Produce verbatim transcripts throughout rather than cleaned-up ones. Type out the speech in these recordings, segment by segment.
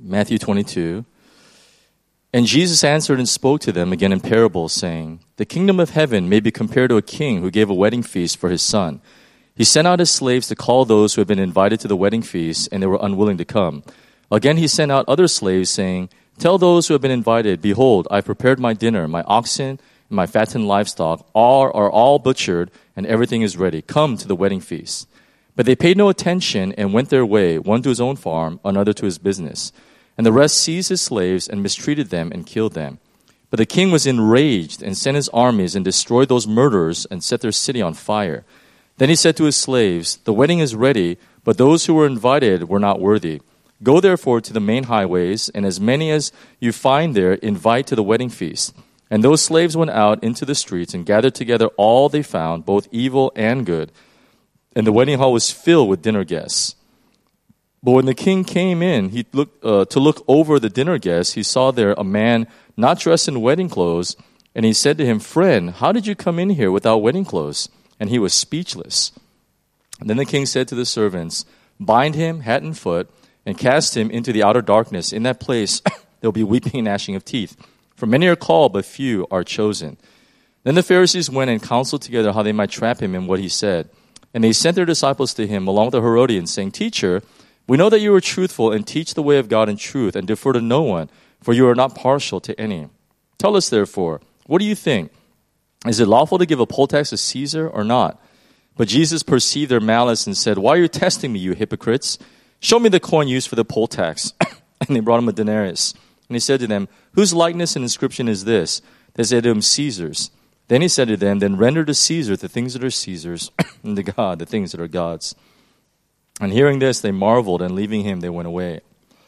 Matthew twenty-two. And Jesus answered and spoke to them again in parables, saying, "The kingdom of heaven may be compared to a king who gave a wedding feast for his son. He sent out his slaves to call those who had been invited to the wedding feast, and they were unwilling to come. Again he sent out other slaves, saying, 'Tell those who have been invited, behold, I prepared my dinner, my oxen and my fattened livestock all are all butchered, and everything is ready. Come to the wedding feast.' But they paid no attention and went their way, one to his own farm, another to his business. And the rest seized his slaves and mistreated them and killed them. But the king was enraged and sent his armies and destroyed those murderers and set their city on fire. Then he said to his slaves, 'The wedding is ready, but those who were invited were not worthy. Go therefore to the main highways, and as many as you find there, invite to the wedding feast.' And those slaves went out into the streets and gathered together all they found, both evil and good. And the wedding hall was filled with dinner guests. But when the king came in he looked, uh, to look over the dinner guests, he saw there a man not dressed in wedding clothes, and he said to him, 'Friend, how did you come in here without wedding clothes?' And he was speechless. And then the king said to the servants, 'Bind him hand and foot, and cast him into the outer darkness. In that place there will be weeping and gnashing of teeth. For many are called, but few are chosen.' Then the Pharisees went and counseled together how they might trap him in what he said. And they sent their disciples to him along with the Herodians, saying, 'Teacher, we know that you are truthful and teach the way of God in truth and defer to no one, for you are not partial to any. Tell us, therefore, what do you think? Is it lawful to give a poll tax to Caesar or not?' But Jesus perceived their malice and said, 'Why are you testing me, you hypocrites? Show me the coin used for the poll tax.' And they brought him a denarius. And he said to them, 'Whose likeness and inscription is this?' They said to him, 'Caesar's.' Then he said to them, 'Then render to Caesar the things that are Caesar's, and to God the things that are God's.' And hearing this, they marveled, and leaving him, they went away.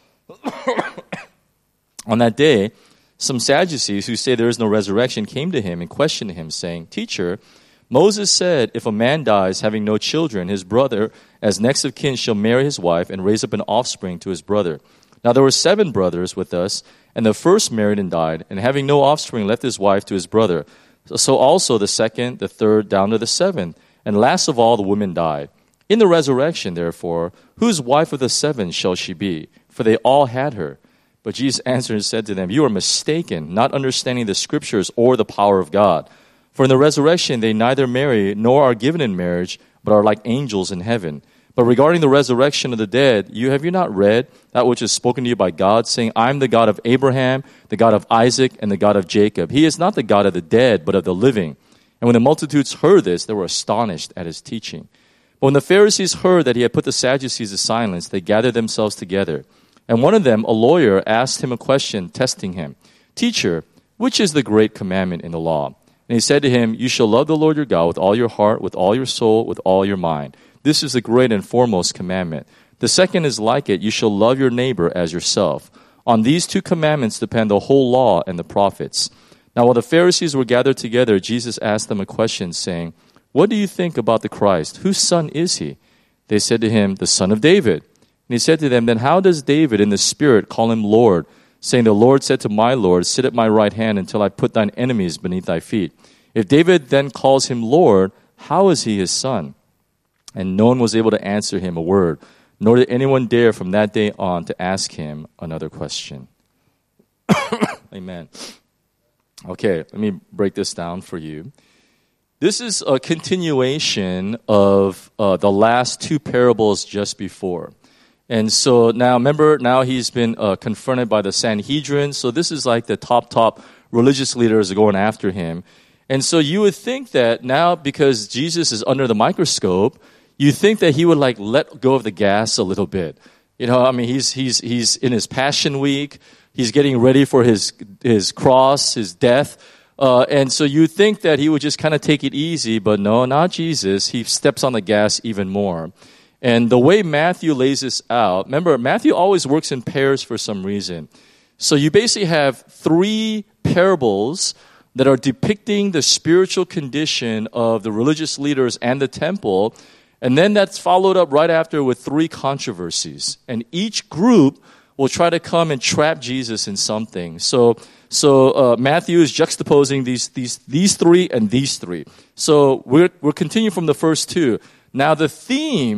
On that day, some Sadducees who say there is no resurrection came to him and questioned him, saying, 'Teacher, Moses said, if a man dies having no children, his brother, as next of kin, shall marry his wife and raise up an offspring to his brother. Now there were seven brothers with us, and the first married and died, and having no offspring left his wife to his brother. So also the second, the third, down to the seventh. And last of all, the woman died. In the resurrection, therefore, whose wife of the seven shall she be? For they all had her.' But Jesus answered and said to them, 'You are mistaken, not understanding the Scriptures or the power of God. For in the resurrection they neither marry nor are given in marriage, but are like angels in heaven. But regarding the resurrection of the dead, you have you not read that which is spoken to you by God, saying, I am the God of Abraham, the God of Isaac, and the God of Jacob. He is not the God of the dead, but of the living.' And when the multitudes heard this, they were astonished at his teaching. But when the Pharisees heard that he had put the Sadducees to silence, they gathered themselves together. And one of them, a lawyer, asked him a question, testing him. 'Teacher, which is the great commandment in the law?' And he said to him, 'You shall love the Lord your God with all your heart, with all your soul, with all your mind. This is the great and foremost commandment. The second is like it, you shall love your neighbor as yourself. On these two commandments depend the whole law and the prophets.' Now while the Pharisees were gathered together, Jesus asked them a question, saying, 'What do you think about the Christ? Whose son is he?' They said to him, 'The son of David.' And he said to them, 'Then how does David in the Spirit call him Lord, saying, the Lord said to my Lord, sit at my right hand until I put thine enemies beneath thy feet? If David then calls him Lord, how is he his son?' And no one was able to answer him a word, nor did anyone dare from that day on to ask him another question." Amen. Okay, let me break this down for you. This is a continuation of uh, the last two parables just before. And so now, remember, now he's been uh, confronted by the Sanhedrin. So this is like the top, top religious leaders are going after him. And so you would think that now, because Jesus is under the microscope, you think that he would like let go of the gas a little bit. You know, I mean, he's he's he's in his Passion Week. He's getting ready for his his cross, his death. Uh, and so you think that he would just kind of take it easy, but no, not Jesus. He steps on the gas even more. And the way Matthew lays this out, remember, Matthew always works in pairs for some reason. So you basically have three parables that are depicting the spiritual condition of the religious leaders and the temple. And then that's followed up right after with three controversies. And each group will try to come and trap Jesus in something. So so uh, Matthew is juxtaposing these these these three and these three. So we're we're continuing from the first two. Now the theme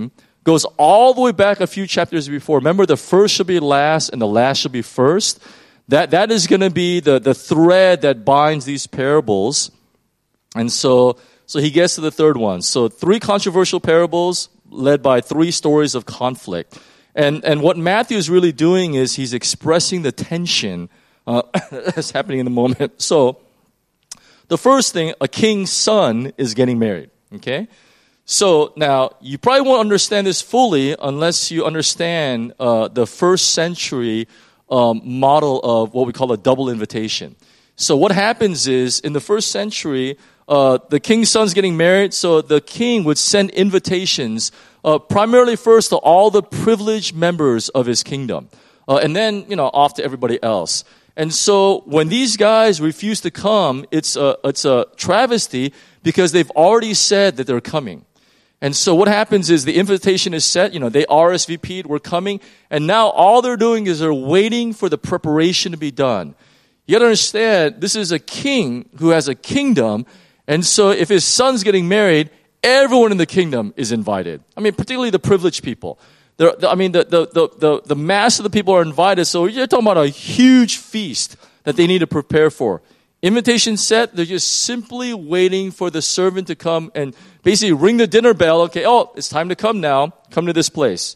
goes all the way back a few chapters before. Remember, the first shall be last and the last shall be first. That that is going to be the, the thread that binds these parables. And so so he gets to the third one. So three controversial parables led by three stories of conflict. And and what Matthew is really doing is he's expressing the tension uh, that's happening in the moment. So the first thing, a king's son is getting married. Okay? So now, you probably won't understand this fully unless you understand uh, the first century um, model of what we call a double invitation. So what happens is, in the first century, uh, the king's son's getting married, so the king would send invitations, uh, primarily first to all the privileged members of his kingdom, uh, and then, you know, off to everybody else. And so when these guys refuse to come, it's a, it's a travesty because they've already said that they're coming. And so what happens is the invitation is set, you know, they R S V P'd, we're coming, and now all they're doing is they're waiting for the preparation to be done. You gotta understand, this is a king who has a kingdom, and so if his son's getting married, everyone in the kingdom is invited. I mean, particularly the privileged people. The, the, I mean, the, the, the, the, the mass of the people are invited, so you're talking about a huge feast that they need to prepare for. Invitation set, they're just simply waiting for the servant to come and basically ring the dinner bell. Okay, oh, it's time to come now. Come to this place.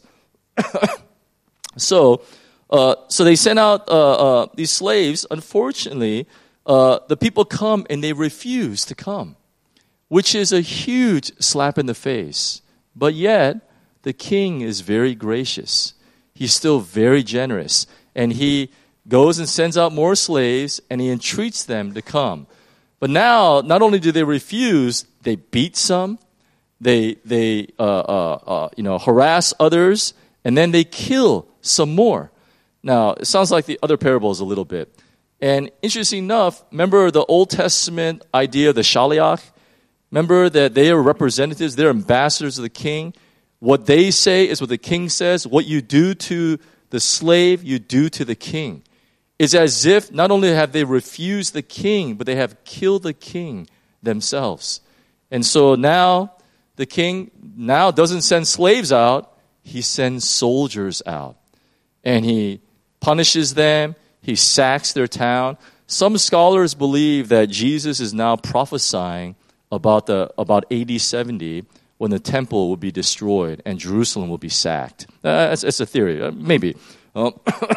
so, uh, so they sent out uh, uh, these slaves. Unfortunately, uh, the people come and they refuse to come, which is a huge slap in the face. But yet, the king is very gracious. He's still very generous. And he goes and sends out more slaves, and he entreats them to come. But now, not only do they refuse, they beat some, they they uh, uh, uh, you know harass others, and then they kill some more. Now, it sounds like the other parables a little bit. And interesting enough, remember the Old Testament idea of the shaliach? Remember that they are representatives, they're ambassadors of the king. What they say is what the king says. What you do to the slave, you do to the king. It's as if not only have they refused the king, but they have killed the king themselves. And so now the king now doesn't send slaves out, he sends soldiers out. And he punishes them, he sacks their town. Some scholars believe that Jesus is now prophesying about the about A D seventy when the temple will be destroyed and Jerusalem will be sacked. Uh, that's, that's a theory, uh, maybe. Uh,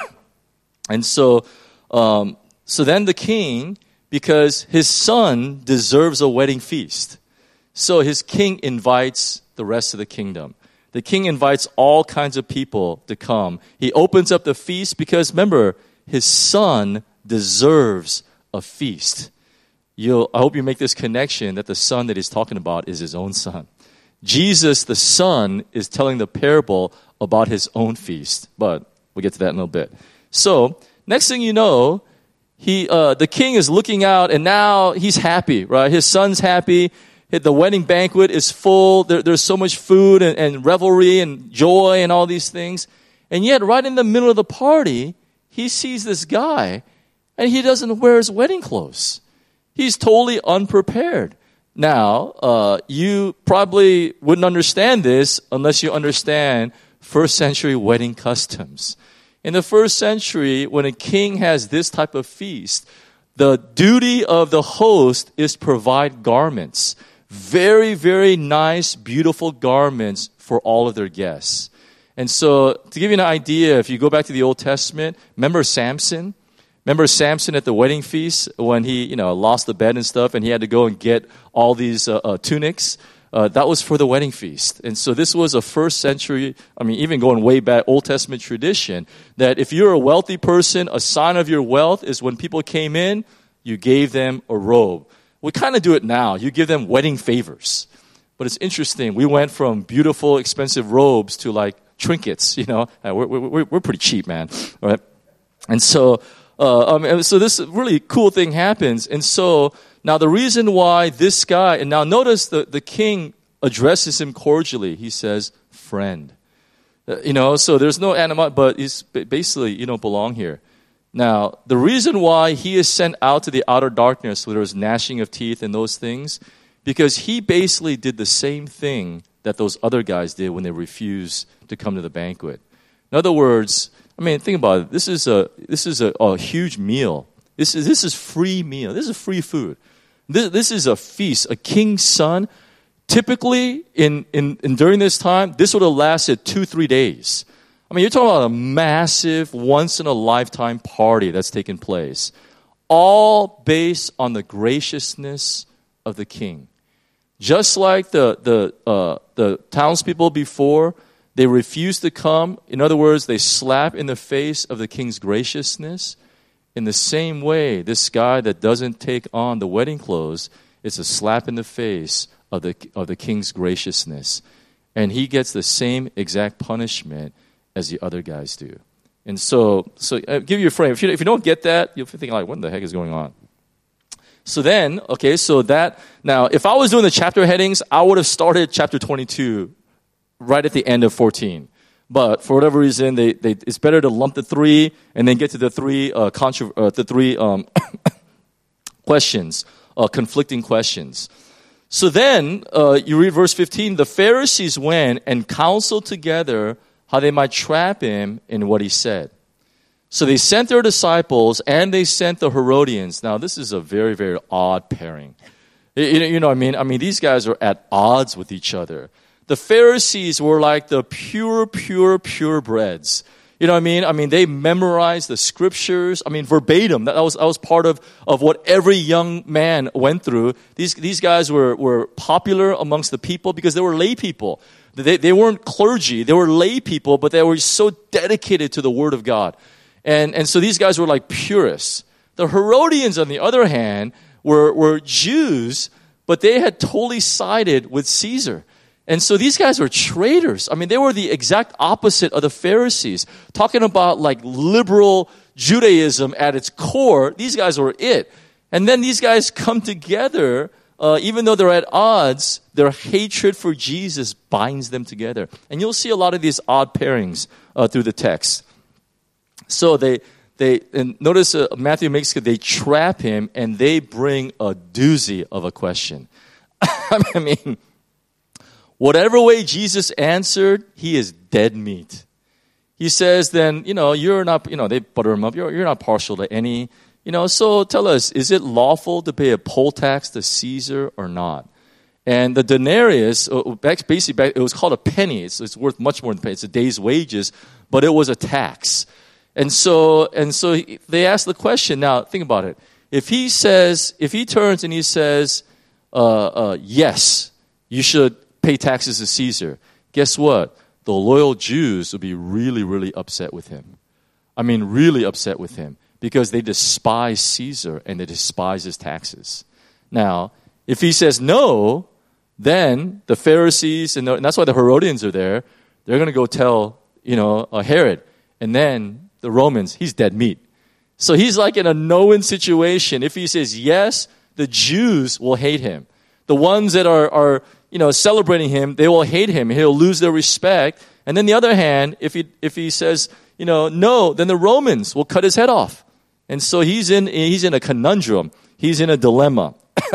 And so, um, so then the king, because his son deserves a wedding feast, so his king invites the rest of the kingdom. The king invites all kinds of people to come. He opens up the feast because, remember, his son deserves a feast. You'll, I hope you make this connection that the son that he's talking about is his own son. Jesus, the son, is telling the parable about his own feast. But we'll get to that in a little bit. So, next thing you know, he, uh, the king is looking out, and now he's happy, right? His son's happy. The wedding banquet is full. There, there's so much food and, and revelry and joy and all these things. And yet, right in the middle of the party, he sees this guy, and he doesn't wear his wedding clothes. He's totally unprepared. Now, uh, you probably wouldn't understand this unless you understand first century wedding customs. In the first century, when a king has this type of feast, the duty of the host is to provide garments. Very, very nice, beautiful garments for all of their guests. And so, to give you an idea, if you go back to the Old Testament, remember Samson? Remember Samson at the wedding feast when he, you know, lost the bed and stuff, and he had to go and get all these uh, uh, tunics? Uh, that was for the wedding feast. And so this was a first century, I mean, even going way back, Old Testament tradition, that if you're a wealthy person, a sign of your wealth is when people came in, you gave them a robe. We kind of do it now. You give them wedding favors. But it's interesting. We went from beautiful, expensive robes to like trinkets, you know. We're, we're, we're pretty cheap, man. All right? And so, uh, um, so this really cool thing happens. And so, now, the reason why this guy, and now notice the, the king addresses him cordially. He says, friend. Uh, you know, so there's no animosity, but he's basically, you don't belong here. Now, the reason why he is sent out to the outer darkness where there was gnashing of teeth and those things, because he basically did the same thing that those other guys did when they refused to come to the banquet. In other words, I mean, think about it. This is a this is a, a huge meal. This is this is free meal. This is free food. This, this is a feast. A king's son. Typically, in, in, in during this time, this would have lasted two, three days. I mean, you're talking about a massive, once-in-a-lifetime party that's taking place, all based on the graciousness of the king. Just like the the uh, the townspeople before, they refused to come. In other words, they slap in the face of the king's graciousness. In the same way, this guy that doesn't take on the wedding clothes is a slap in the face of the of the king's graciousness, and he gets the same exact punishment as the other guys do. And so, so I'll give you a frame. If you if you don't get that, you'll think like, what the heck is going on? So then, okay, so that now, if I was doing the chapter headings, I would have started chapter twenty-two right at the end of fourteen. But for whatever reason, they, they it's better to lump the three and then get to the three uh, contra- uh, the three um, questions, uh, conflicting questions. So then uh, you read verse fifteen. The Pharisees went and counseled together how they might trap him in what he said. So they sent their disciples and they sent the Herodians. Now this is a very very odd pairing. You, you know what I mean? I mean these guys are at odds with each other. The Pharisees were like the pure, pure, purebreds. You know what I mean? I mean, they memorized the scriptures. I mean, verbatim. That was that was part of, of what every young man went through. These these guys were, were popular amongst the people because they were lay people. They they weren't clergy. They were lay people, but they were so dedicated to the Word of God. And and so these guys were like purists. The Herodians, on the other hand, were were Jews, but they had totally sided with Caesar. And so these guys were traitors. I mean, they were the exact opposite of the Pharisees. Talking about like liberal Judaism at its core, these guys were it. And then these guys come together, uh, even though they're at odds, their hatred for Jesus binds them together. And you'll see a lot of these odd pairings uh, through the text. So they, they and notice uh, Matthew makes it, they trap him and they bring a doozy of a question. I mean, whatever way Jesus answered, he is dead meat. He says, then, you know, you're not, you know, they butter him up. You're, you're not partial to any, you know, so tell us, is it lawful to pay a poll tax to Caesar or not? And the denarius, basically, it was called a penny. It's, it's worth much more than a penny. It's a day's wages, but it was a tax. And so, and so they asked the question. Now, think about it. If he says, if he turns and he says, uh, uh, yes, you should pay taxes to Caesar, guess what? The loyal Jews will be really, really upset with him. I mean, really upset with him because they despise Caesar and they despise his taxes. Now, if he says no, then the Pharisees, and, the, and that's why the Herodians are there, they're going to go tell, you know, uh, Herod. And then the Romans, he's dead meat. So he's like in a no-win situation. If he says yes, the Jews will hate him. The ones that are, are you know, celebrating him, they will hate him. He'll lose their respect. And then the other hand, if he if he says, you know, no, then the Romans will cut his head off. And so he's in he's in a conundrum. He's in a dilemma.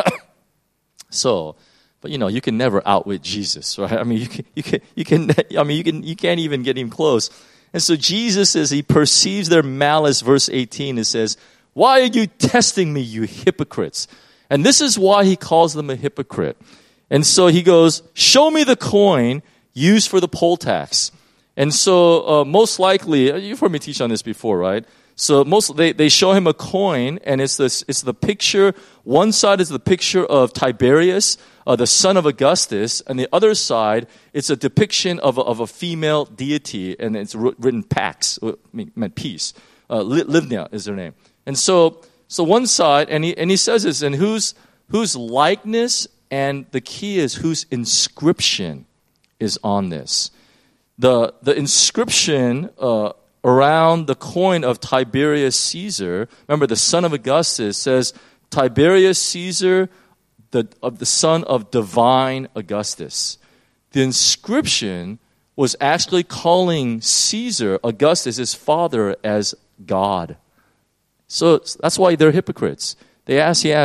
So, but you know, you can never outwit Jesus, right? I mean, you can you can you can I mean, you can you can't even get him close. And so Jesus, as he perceives their malice, verse eighteen, it says, "Why are you testing me, you hypocrites?" And this is why he calls them a hypocrite. And so he goes, show me the coin used for the poll tax. And so uh, most likely, you've heard me teach on this before, right? So most they, they show him a coin, and it's this it's the picture. One side is the picture of Tiberius, uh, the son of Augustus, and the other side it's a depiction of a, of a female deity, and it's written Pax, meant peace. Uh, Livnia is her name. And so so one side, and he and he says this, and whose whose likeness. And the key is whose inscription is on this. The the inscription uh, around the coin of Tiberius Caesar, remember the son of Augustus, says Tiberius Caesar, the of the son of divine Augustus. The inscription was actually calling Caesar, Augustus, his father, as God. So that's why they're hypocrites. They ask, he asks,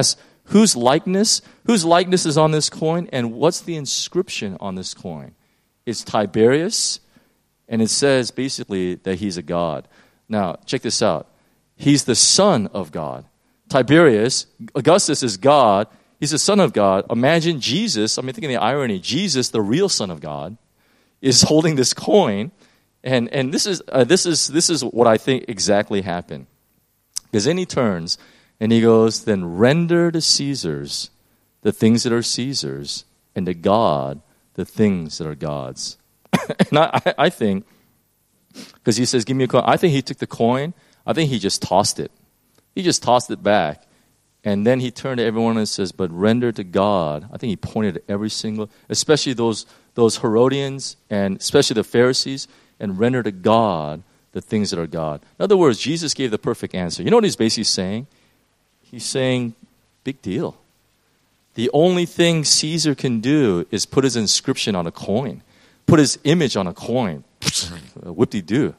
whose likeness? Whose likeness is on this coin? And what's the inscription on this coin? It's Tiberius, and it says basically that he's a god. Now, check this out. He's the son of God. Tiberius, Augustus is God. He's the son of God. Imagine Jesus, I mean, think of the irony. Jesus, the real son of God, is holding this coin. And and this is uh, this is this is what I think exactly happened. Because then he turns and he goes, then render to Caesar's the things that are Caesar's, and to God the things that are God's. And I, I think, because he says, give me a coin. I think he took the coin. I think he just tossed it. He just tossed it back. And then he turned to everyone and says, but render to God. I think he pointed at every single, especially those those Herodians and especially the Pharisees, and render to God the things that are God. In other words, Jesus gave the perfect answer. You know what he's basically saying? He's saying, big deal. The only thing Caesar can do is put his inscription on a coin, put his image on a coin. Whoop-de-doo.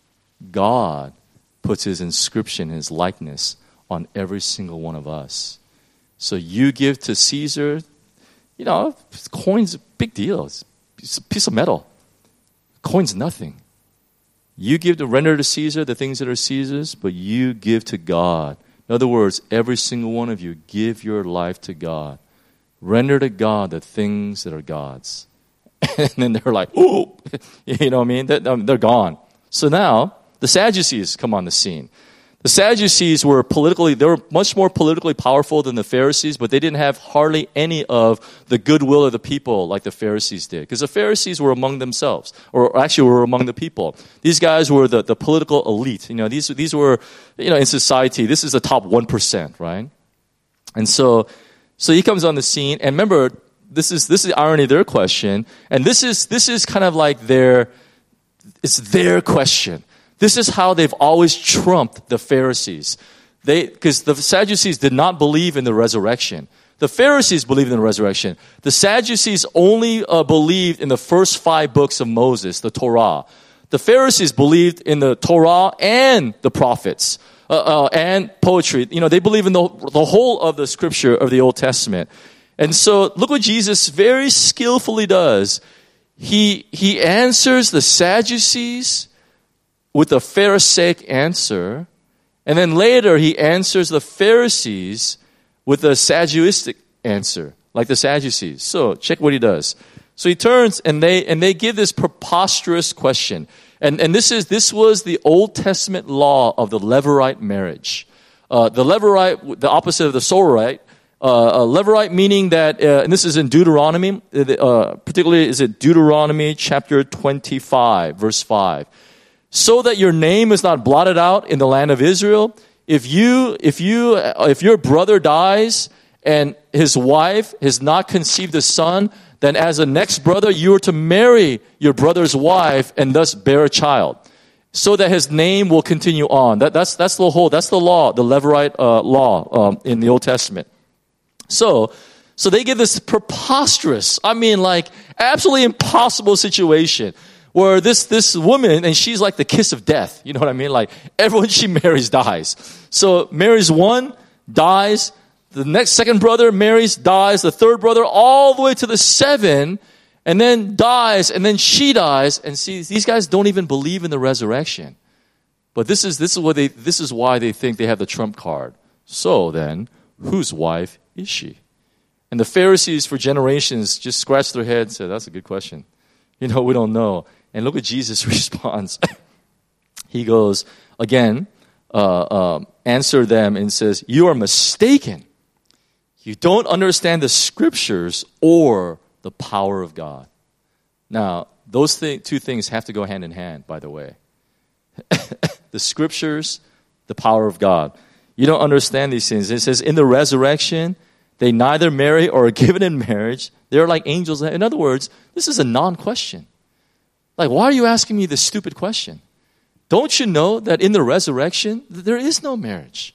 God puts his inscription, his likeness on every single one of us. So you give to Caesar, you know, coin's a big deal. It's a piece of metal. Coin's nothing. You give to render to Caesar the things that are Caesar's, but you give to God. In other words, every single one of you, give your life to God. Render to God the things that are God's. And then they're like, oh, you know what I mean? They're gone. So now, the Sadducees come on the scene. The Sadducees were politically, they were much more politically powerful than the Pharisees, but they didn't have hardly any of the goodwill of the people like the Pharisees did. Because the Pharisees were among themselves, or actually were among the people. These guys were the, the political elite. You know, these, these were, you know, in society, this is the top one percent, right? And so, so he comes on the scene, and remember, this is, this is the irony of their question, and this is, this is kind of like their, it's their question. This is how they've always trumped the Pharisees. They, because the Sadducees did not believe in the resurrection. The Pharisees believed in the resurrection. The Sadducees only uh, believed in the first five books of Moses, the Torah. The Pharisees believed in the Torah and the prophets uh, uh, and poetry. You know, they believe in the, the whole of the scripture of the Old Testament. And so look what Jesus very skillfully does. He, he answers the Sadducees with a Pharisaic answer, and then later he answers the Pharisees with a Sadducistic answer, like the Sadducees. So check what he does. So he turns and they and they give this preposterous question, and and this is this was the Old Testament law of the Levirate marriage. Uh, the Levirate, the opposite of the Sororite. Uh, uh, Levirate meaning that, uh, and this is in Deuteronomy, uh, particularly is it Deuteronomy chapter twenty-five, verse five. So that your name is not blotted out in the land of Israel. If you, if you, if your brother dies and his wife has not conceived a son, then as a next brother, you are to marry your brother's wife and thus bear a child, so that his name will continue on. That, that's, that's the whole, that's the law, the Levirate uh, law um, in the Old Testament. So, so they give this preposterous, I mean like absolutely impossible situation, where this, this woman, and she's like the kiss of death. You know what I mean? Like, everyone she marries dies. So, marries one, dies. The next second brother marries, dies. The third brother, all the way to the seven, and then dies, and then she dies. And see, these guys don't even believe in the resurrection. But this is, this is what they, this is why they think they have the trump card. So then, whose wife is she? And the Pharisees for generations just scratched their heads and said, that's a good question. You know, we don't know. And look what Jesus responds. He goes, again, uh, um, answer them and says, you are mistaken. You don't understand the scriptures or the power of God. Now, those th- two things have to go hand in hand, by the way. The scriptures, the power of God. You don't understand these things. It says, in the resurrection, they neither marry or are given in marriage. They're like angels. In other words, this is a non-question. Like, why are you asking me this stupid question? Don't you know that in the resurrection, there is no marriage?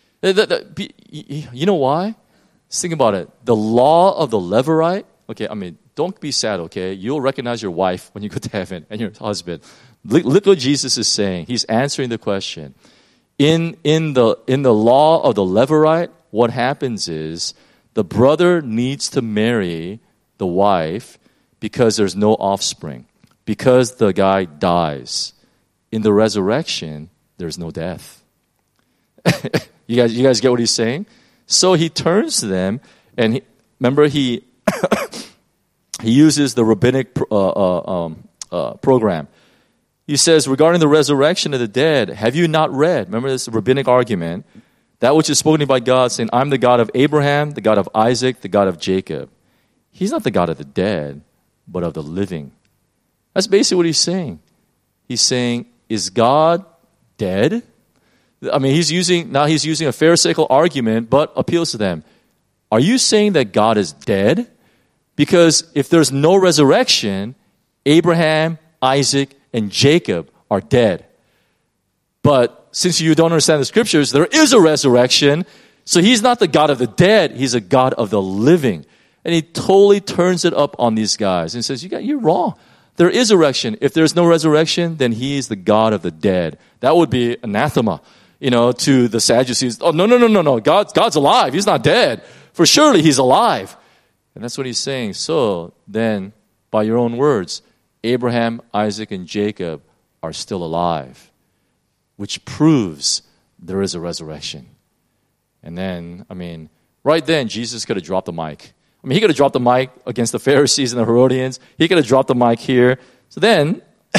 You know why? Just think about it. The law of the Levirate, okay, I mean, don't be sad, okay? You'll recognize your wife when you go to heaven and your husband. Look, look what Jesus is saying. He's answering the question. In, in, the, in the law of the Levirate, what happens is the brother needs to marry the wife because there's no offspring, because the guy dies. In the resurrection, there's no death. you guys, you guys get what he's saying? So he turns to them, and he, remember he he uses the rabbinic uh, uh, um, uh, program. He says, regarding the resurrection of the dead, have you not read? Remember this rabbinic argument. That which is spoken by God, saying, I'm the God of Abraham, the God of Isaac, the God of Jacob. He's not the God of the dead, but of the living. That's basically what he's saying. He's saying, is God dead? I mean, he's using, now he's using a Pharisaical argument, but appeals to them. Are you saying that God is dead? Because if there's no resurrection, Abraham, Isaac, and Jacob are dead. But since you don't understand the scriptures, there is a resurrection. So he's not the God of the dead. He's a God of the living. And he totally turns it up on these guys and says, you got, you're wrong. There is a resurrection. If there's no resurrection, then he is the God of the dead. That would be anathema, you know, to the Sadducees. Oh, no, no, no, no, no. God, God's alive. He's not dead. For surely he's alive. And that's what he's saying. So then, by your own words, Abraham, Isaac, and Jacob are still alive, which proves there is a resurrection. And then, I mean, right then, Jesus could have dropped the mic. I mean, he could have dropped the mic against the Pharisees and the Herodians. He could have dropped the mic here. So then,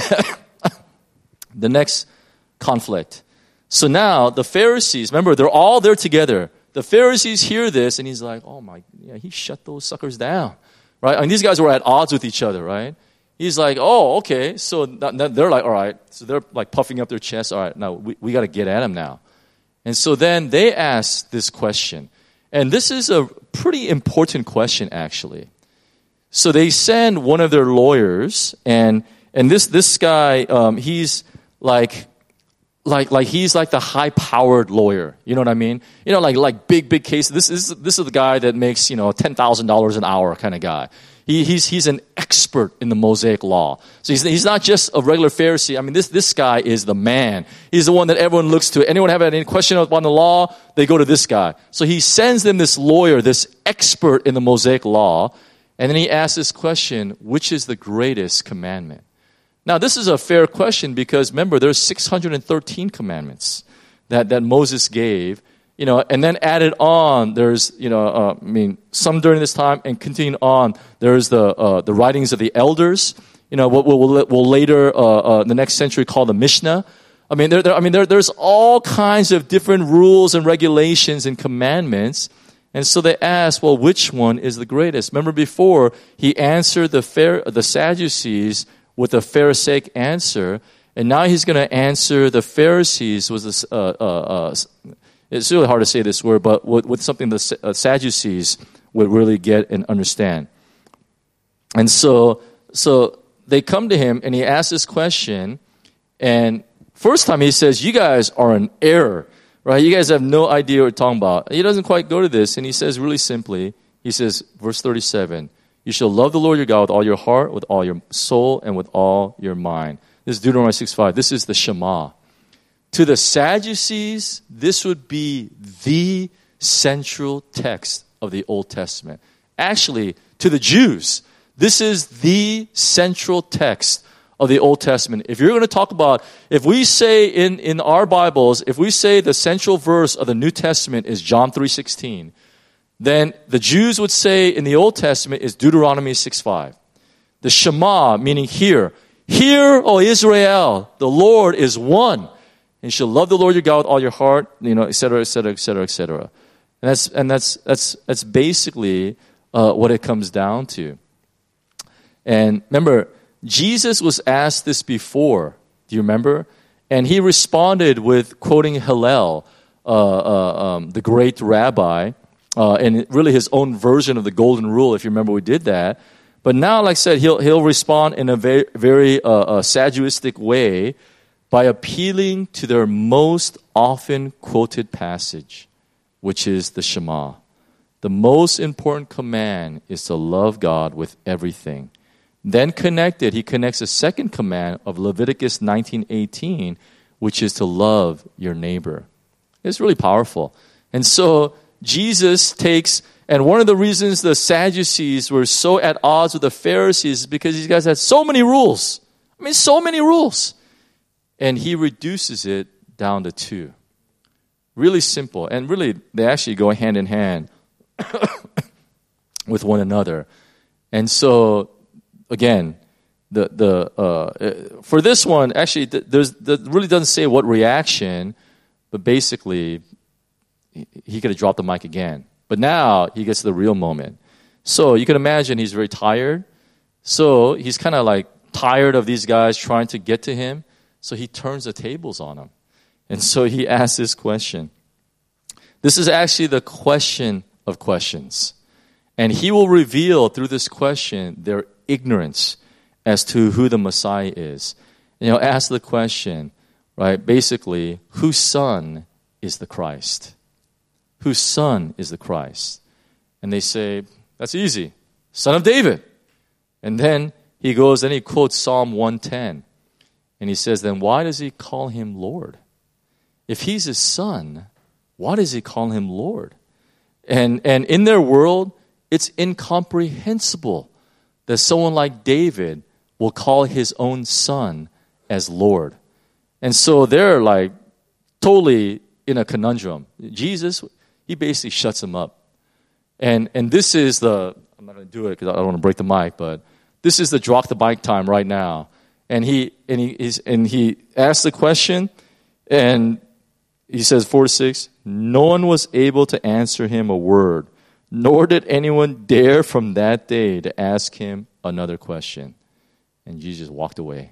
the next conflict. So now, the Pharisees, remember, they're all there together. The Pharisees hear this, and he's like, oh my, yeah, he shut those suckers down. Right? I mean, these guys were at odds with each other, right? He's like, oh, okay. So they're like, all right. So they're like puffing up their chest. All right, now we, we got to get at him now. And so then they ask this question. And this is a pretty important question, actually. So they send one of their lawyers, and and this this guy, um, he's like, like like he's like the high-powered lawyer. You know what I mean? You know, like like big big cases. This is this is the guy that makes, you know, ten thousand dollars an hour kind of guy. He, he's he's an expert in the Mosaic law. So he's he's not just a regular Pharisee. I mean, this this guy is the man. He's the one that everyone looks to. Anyone have any question about the law? They go to this guy. So he sends them this lawyer, this expert in the Mosaic law, and then he asks this question: which is the greatest commandment? Now, this is a fair question because remember, there's six hundred thirteen commandments that that Moses gave. You know, and then added on, there's, you know, uh, I mean, some during this time, and continuing on, there's the uh, the writings of the elders. You know, what we'll, we'll, we'll later, uh, uh, the next century, call the Mishnah. I mean, there, there, I mean, there, there's all kinds of different rules and regulations and commandments. And so they ask, well, which one is the greatest? Remember before, he answered the Phar- the Sadducees with a Pharisaic answer, and now he's going to answer the Pharisees with this. Uh, uh, uh, It's really hard to say this word, but with, with something the Sadducees would really get and understand. And so, so they come to him, and he asks this question. And first time he says, "You guys are in error, right? You guys have no idea what you're talking about." He doesn't quite go to this, and he says really simply, he says, verse thirty-seven, "You shall love the Lord your God with all your heart, with all your soul, and with all your mind." This is Deuteronomy six five. This is the Shema. To the Sadducees, this would be the central text of the Old Testament. Actually, to the Jews, this is the central text of the Old Testament. If you're going to talk about, if we say in, in our Bibles, if we say the central verse of the New Testament is John three sixteen, then the Jews would say in the Old Testament is Deuteronomy six five. The Shema, meaning hear. Hear, O Israel, the Lord is one. And you shall love the Lord your God with all your heart, you know, et cetera, et cetera, et cetera, et cetera. And that's and that's that's that's basically uh, what it comes down to. And remember, Jesus was asked this before. Do you remember? And he responded with quoting Hillel, uh, uh, um, the great rabbi, uh, and really his own version of the Golden Rule. If you remember, we did that. But now, like I said, he'll he'll respond in a very very uh, uh, Sadduistic way, by appealing to their most often quoted passage, which is the Shema. The most important command is to love God with everything. Then connected, he connects a second command of Leviticus nineteen eighteen, which is to love your neighbor. It's really powerful. And so Jesus takes, and one of the reasons the Sadducees were so at odds with the Pharisees is because these guys had so many rules. I mean, so many rules. And he reduces it down to two. Really simple. And really, they actually go hand in hand with one another. And so, again, the the uh, for this one, actually, there's that really doesn't say what reaction, but basically, he, he could have dropped the mic again. But now, he gets the real moment. So, you can imagine he's very tired. So, he's kind of like tired of these guys trying to get to him. So, he turns the tables on them. And so, he asks this question. This is actually the question of questions. And he will reveal through this question their ignorance as to who the Messiah is. And he'll ask the question, right, basically, whose son is the Christ? Whose son is the Christ? And they say, that's easy, son of David. And then he goes and he quotes Psalm one ten. And he says, then why does he call him Lord? If he's his son, why does he call him Lord? And and in their world, it's incomprehensible that someone like David will call his own son as Lord. And so they're like totally in a conundrum. Jesus, he basically shuts them up. And and this is the, I'm not going to do it because I don't want to break the mic, but this is the drop the mic time right now. And he and he is and he asks the question, and he says four to six, no one was able to answer him a word, nor did anyone dare from that day to ask him another question. And Jesus walked away.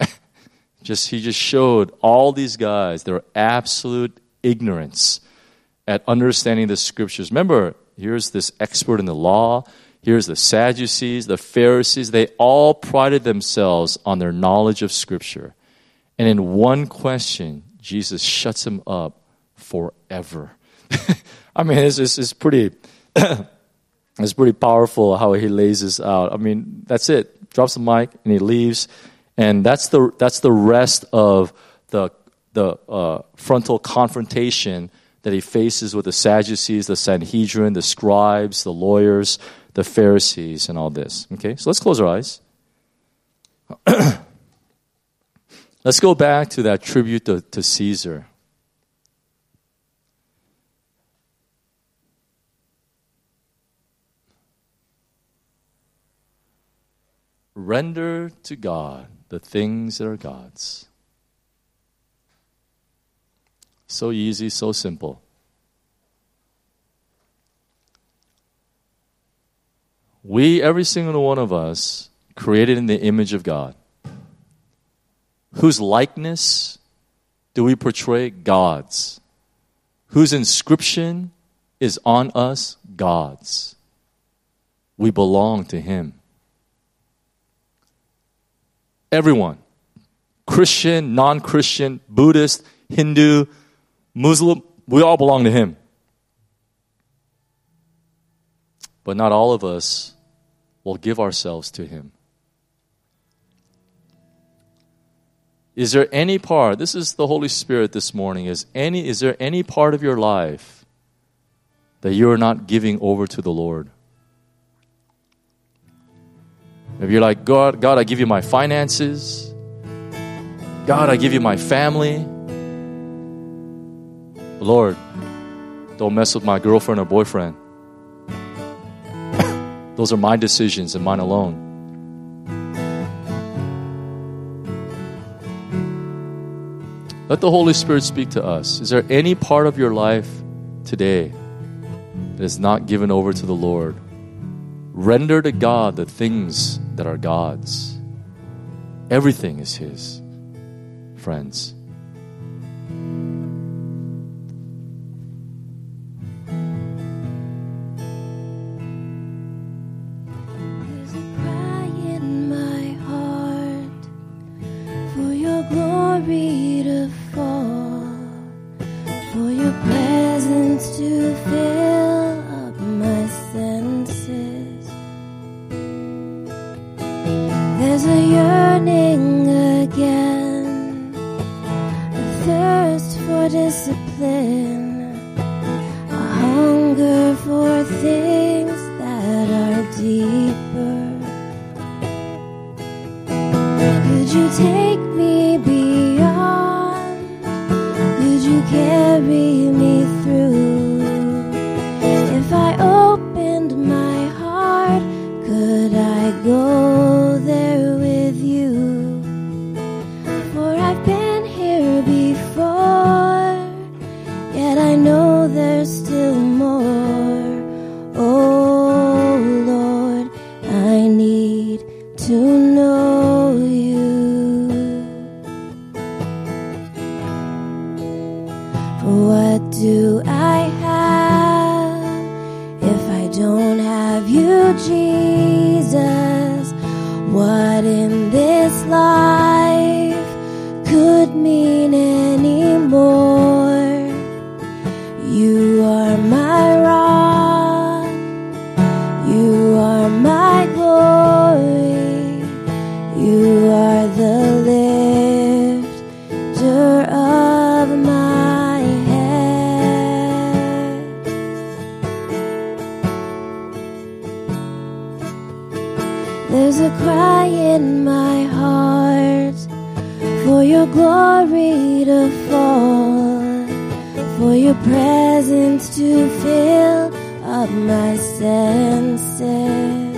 just He just showed all these guys their absolute ignorance at understanding the scriptures. Remember, here's this expert in the law. Here's the Sadducees, the Pharisees. They all prided themselves on their knowledge of scripture. And in one question, Jesus shuts them up forever. I mean, it's, it's, it's pretty it's pretty powerful how he lays this out. I mean, that's it. Drops the mic and he leaves. And that's the that's the rest of the the uh, frontal confrontation that he faces with the Sadducees, the Sanhedrin, the scribes, the lawyers, the Pharisees, and all this. Okay, so let's close our eyes. Let's go back to that tribute to, to Caesar. Render to God the things that are God's. So easy, so simple. We, every single one of us, created in the image of God. Whose likeness do we portray? God's. Whose inscription is on us? God's. We belong to Him. Everyone, Christian, non-Christian, Buddhist, Hindu, Muslim, we all belong to Him. But not all of us will give ourselves to Him. Is there any part, this is the Holy Spirit this morning, is any is there any part of your life that you are not giving over to the Lord? If you're like, God, God, I give you my finances. God, I give you my family. Lord, don't mess with my girlfriend or boyfriend. Those are my decisions and mine alone. Let the Holy Spirit speak to us. Is there any part of your life today that is not given over to the Lord? Render to God the things that are God's. Everything is His, friends. There's a cry in my heart for your glory to fall, for your presence to fill up my senses. There's a yearning again, a thirst for discipline, a hunger you take me beyond? Could you carry me through? If I opened my heart, could I go there with you? For I've been here before, yet I know there's still more. Oh Lord, I need to know you. For what do I have if I don't have you, Jesus? What in this life could mean anymore? You are my rock, you are my glory, you are the lifter of my head. There's a cry in my heart for your glory to fall, for your presence to fill up my senses.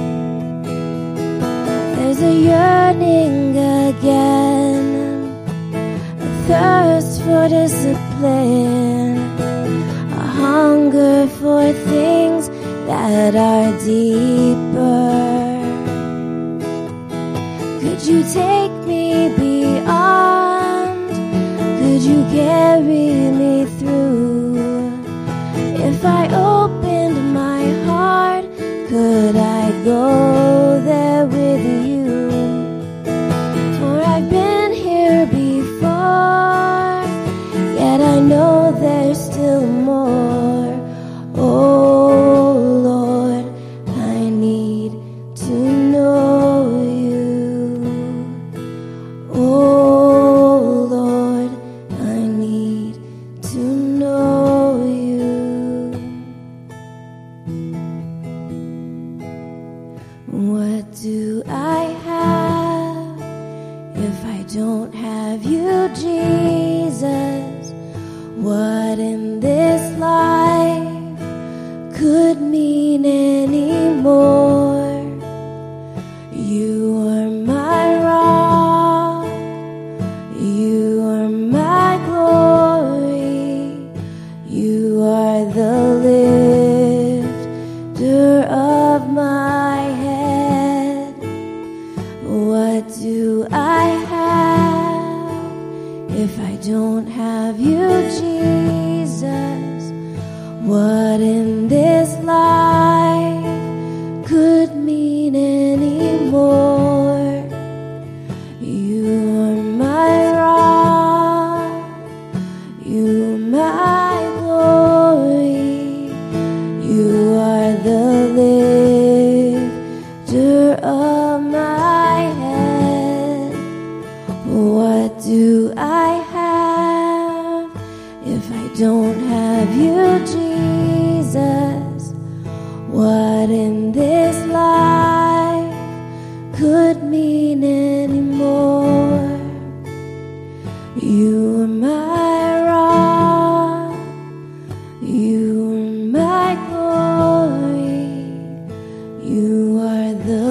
There's a yearning again, a thirst for discipline, a hunger for things that are deeper. Could you take me beyond? Could you carry me through? If I opened my heart, could I go there with you? For I've been here before, yet I know there's still more. Oh Lord, I need to know you. Oh Lord, I need to know you. What do I have if I don't have you, Jesus? What in this life could mean anymore? You are my rock, you are my glory, you are the lifter of my head. What do I have if I don't have you, Jesus? What in this life could mean anymore? You are my rock, you are my glory, you are the lifter of my head. What do I have if I don't have you, Jesus? What in this life could mean anymore? You are my rock, you are my glory, you are the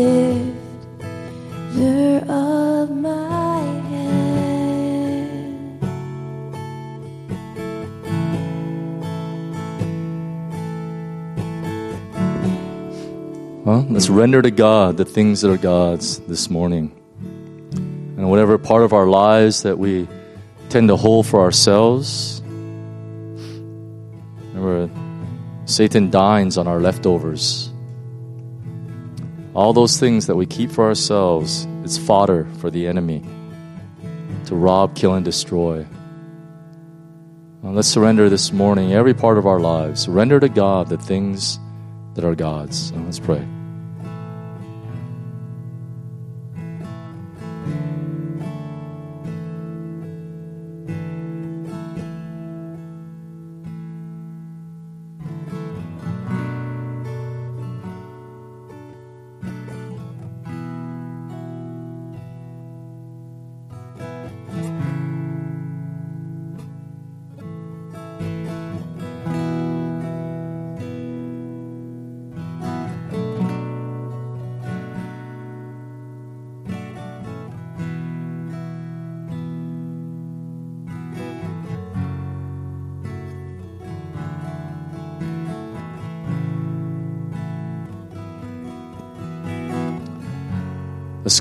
lifter of my head. Well, let's render to God the things that are God's this morning. And whatever part of our lives that we tend to hold for ourselves, remember, Satan dines on our leftovers. All those things that we keep for ourselves, it's fodder for the enemy to rob, kill, and destroy. Well, let's surrender this morning every part of our lives. Render to God the things that are God's. So let's pray.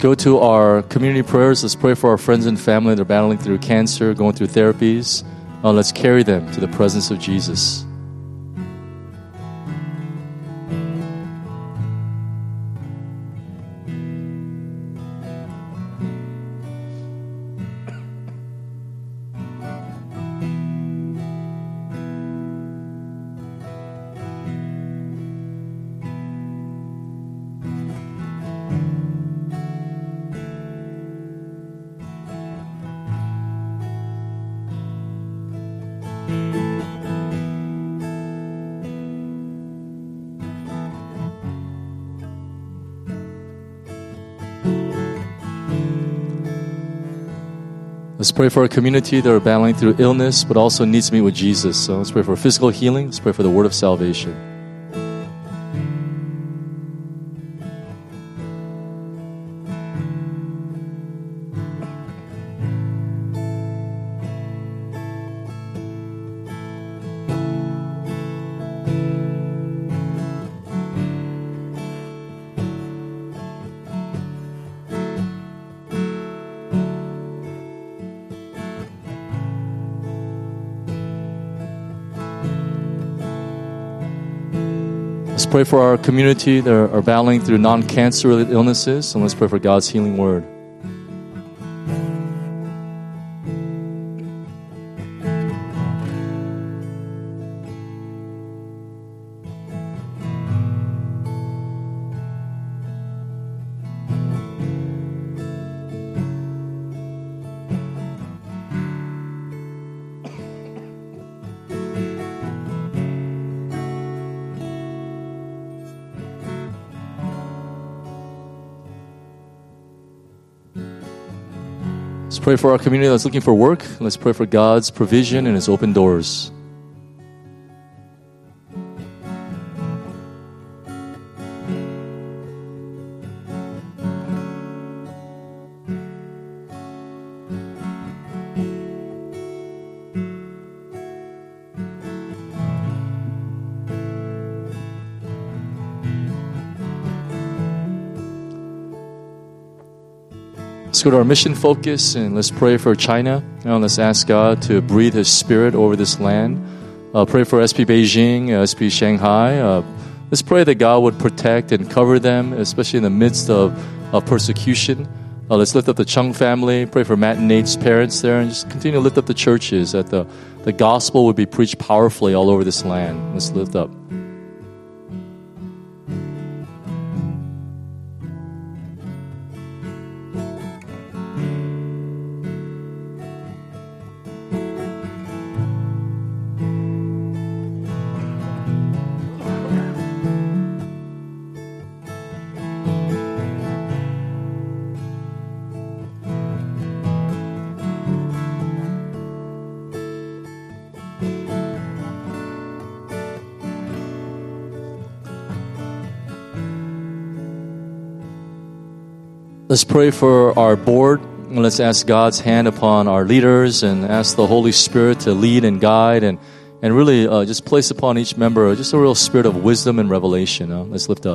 go to our community prayers. Let's pray for our friends and family that are battling through cancer, going through therapies. Uh, let's carry them to the presence of Jesus. Let's pray for our community that are battling through illness, but also needs to meet with Jesus. So let's pray for physical healing. Let's pray for the word of salvation. Let's pray for our community that are, are battling through non-cancer related illnesses, and let's pray for God's healing word. Let's pray for our community that's looking for work. Let's pray for God's provision and His open doors. Let's go to our mission focus and let's pray for China. You know, let's ask God to breathe His Spirit over this land. Uh, pray for S P Beijing, uh, S P Shanghai. Uh, let's pray that God would protect and cover them, especially in the midst of, of persecution. Uh, let's lift up the Chung family. Pray for Matt and Nate's parents there, and just continue to lift up the churches, that the, the gospel would be preached powerfully all over this land. Let's lift up. Let's pray for our board. Let's ask God's hand upon our leaders and ask the Holy Spirit to lead and guide and, and really uh, just place upon each member just a real spirit of wisdom and revelation. Uh, let's lift up.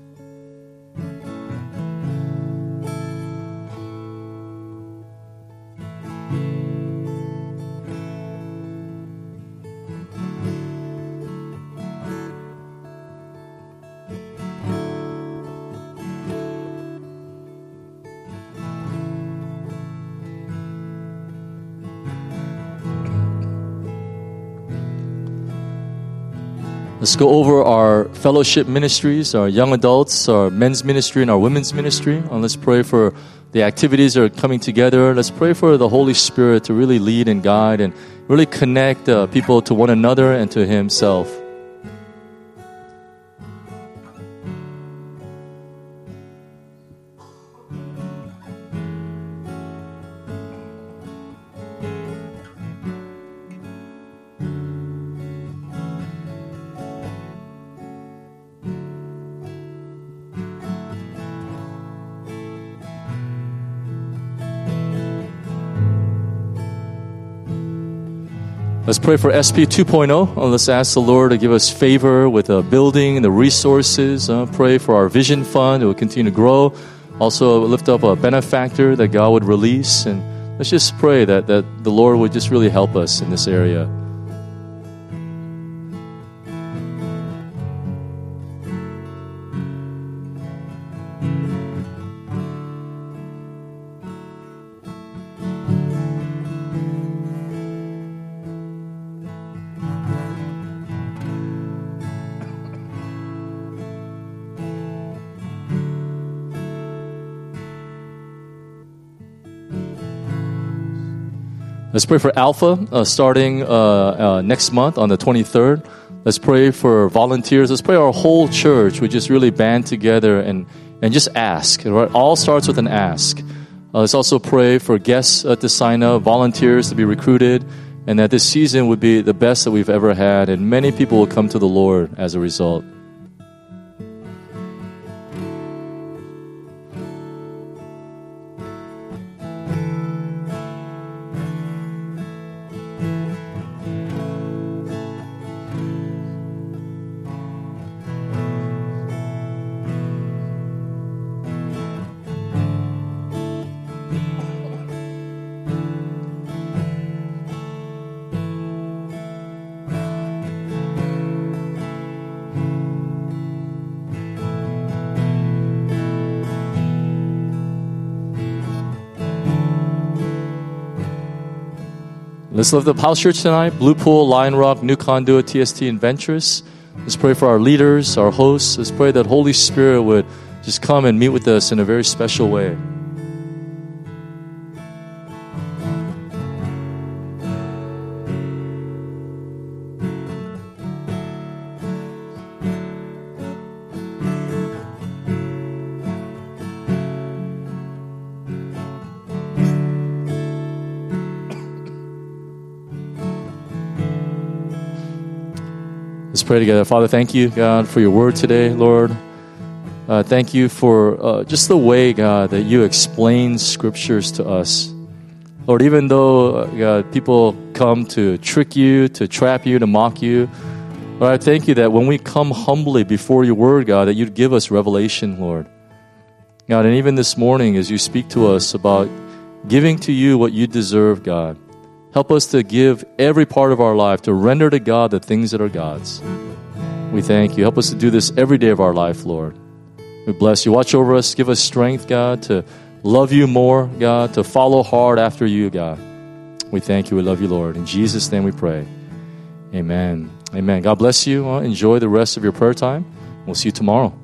Let's go over our fellowship ministries, our young adults, our men's ministry, and our women's ministry. And let's pray for the activities that are coming together. Let's pray for the Holy Spirit to really lead and guide and really connect uh, people to one another and to Himself. Let's pray for S P two point oh. Let's ask the Lord to give us favor with the building and the resources. Uh, pray for our vision fund. It will continue to grow. Also lift up a benefactor that God would release, and let's just pray that, that the Lord would just really help us in this area. Let's pray for Alpha uh, starting uh, uh, next month on the twenty-third. Let's pray for volunteers. Let's pray our whole church would just really band together and, and just ask. Right? All starts with an ask. Uh, let's also pray for guests uh, to sign up, volunteers to be recruited, and that this season would be the best that we've ever had, and many people will come to the Lord as a result. Let's lift up House Church tonight. Blue Pool, Lion Rock, New Conduit, T S T, and Ventress. Let's pray for our leaders, our hosts. Let's pray that Holy Spirit would just come and meet with us in a very special way. Let's pray together. Father, thank you, God, for your word today, Lord. Uh, thank you for uh, just the way, God, that you explain scriptures to us. Lord, even though, uh, God, people come to trick you, to trap you, to mock you, Lord, I thank you that when we come humbly before your word, God, that you'd give us revelation, Lord. God, and even this morning as you speak to us about giving to you what you deserve, God, help us to give every part of our life, to render to God the things that are God's. We thank you. Help us to do this every day of our life, Lord. We bless you. Watch over us. Give us strength, God, to love you more, God, to follow hard after you, God. We thank you. We love you, Lord. In Jesus' name we pray. Amen. Amen. God bless you. Enjoy the rest of your prayer time. We'll see you tomorrow.